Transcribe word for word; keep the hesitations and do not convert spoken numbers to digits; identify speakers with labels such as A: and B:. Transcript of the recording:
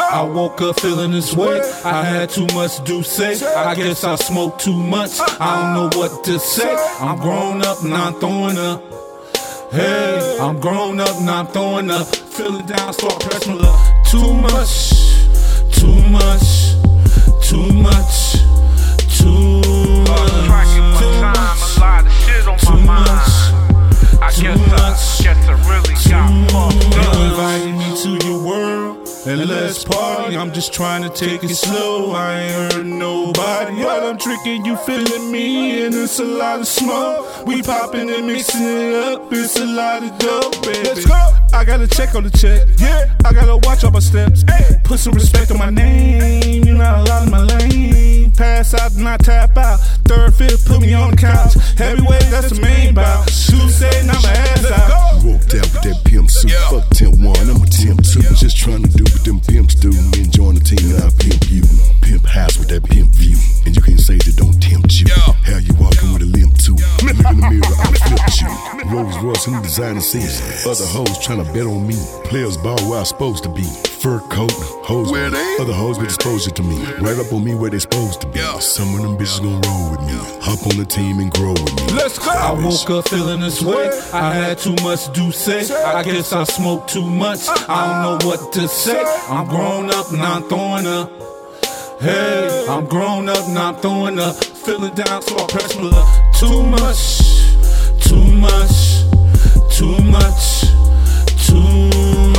A: I woke up feeling this way. I had too much to do, say. I guess I smoked too much. I don't know what to say. I'm grown up and I'm throwing up. Hey, I'm grown up and I'm throwing up. Feeling down, start pressing my luck. Too much, too much, too much, too much, too much, too much.
B: I
A: Too
B: guess
A: much,
B: I, guess I really got fucked up.
A: You invited me to your world, and let's party. I'm just trying to take it slow. I ain't hurting nobody. But I'm tricking you, feeling me, and it's a lot of smoke. We popping and mixing it up. It's a lot of dope, baby. Let's go. I got a check on the check. Yeah, I gotta watch all my steps. Hey, put some respect on my name. You're not allowed in my lane. Pass out and I tap out. Third, fifth, put me on the couch. Heavyweight, that's the main bout. Shoot say, knock my ass out.
C: Roped out with that pimp suit. Yeah. Fuck temp one, I'm a temp two. Yeah. Just trying to do what them pimps do. And join the team and I pimp you. Pimp house with that pimp view. And you can't say that don't tempt you. Yeah. How you walking with a limp too? Look in the mirror, I flipped you. Rolls Royce in the designer season. Other hoes trying to bet on me. Players ball where I'm supposed to be. Fur coat, hoes where they? Other hoes get exposure to me. Right up on me where they supposed to be. Yeah. Some of them bitches gon' roll with me. Hop on the team and grow with me.
A: Let's go. I woke up feeling this way. I had too much to do, say. I guess I smoked too much. I don't know what to say. I'm grown up and I'm throwing up. Hey, I'm grown up and I'm throwing up. Feeling down, so I press my luck. Too much, too much, too much, too much.